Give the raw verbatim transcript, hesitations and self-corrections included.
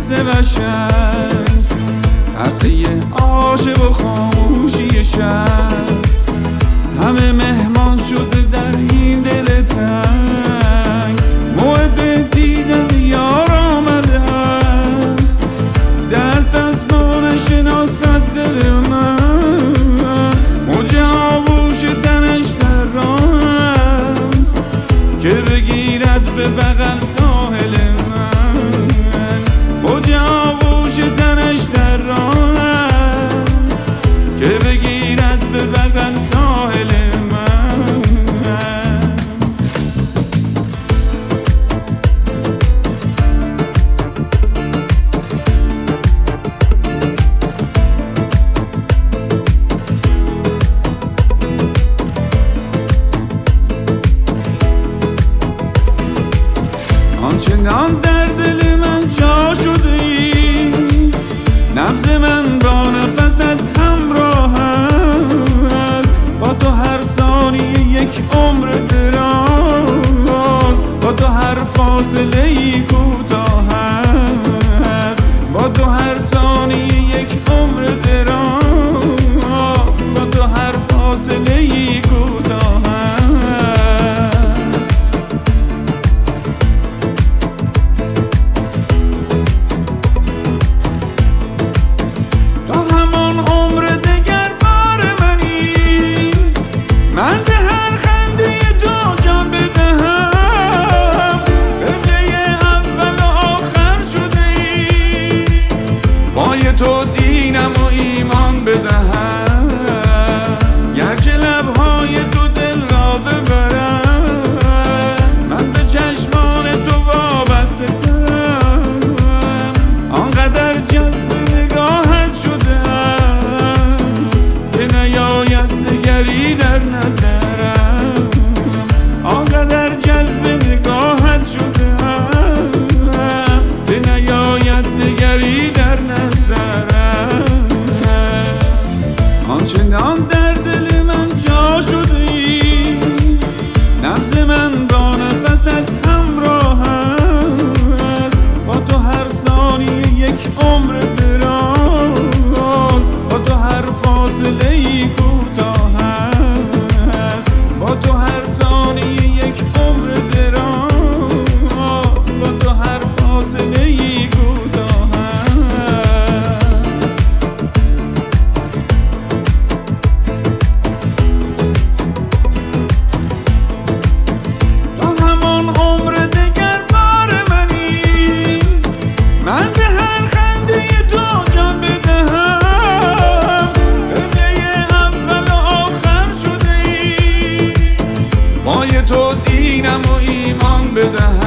حس قشنگ، ترسه عاشق و خاموشی شب، همه مهمان شده در این دل تنگ. موعد دیدن یار آمده است، دست از ما نشناسد دل من. موج آغوش تنش در راه است که بگیرد به بغل ساحل من. موج آغوش تنش در راه است که بگیرد به بغل ساحل من. آنچنان در دل من جا شده ای، نبض من با نفست همراه است. با تو هر ثانیه یک عمر دراز، با تو هر فاصله ای کوتاه است. با تو هر ثانیه یک عمر دراز، با تو هر فاصله ای کوتاه است. تو همان عمر دگر بار منی، من به هر خنده تو جان بدهم. قبله اول و آخر شده ای، پای تو دینم و ایمان بدهم. گرچه لبهای تو دل را ببرم، من به چشمان تو وابسته ترم. آنقدر جذب نگاهت شدم که نیاید دگری در نظرم. آنقدر جذب نگاهت شدم که نیاید دگری در نظرم. آنچنان در دل من جا شده ای، نبض من با نفست همراه است. با تو هر ثانیه یک عمر دراز، با تو هر فاصله ای کوتاه است. با تو هر ثانیه یک عمر دراز، با تو هر فاصله ای کوتاه است. تو همان عمر دگر بار منی، من به هر خنده تو جان بدهم. قبله اول و آخر شده ای، پای تو دینم و ایمان بدهم.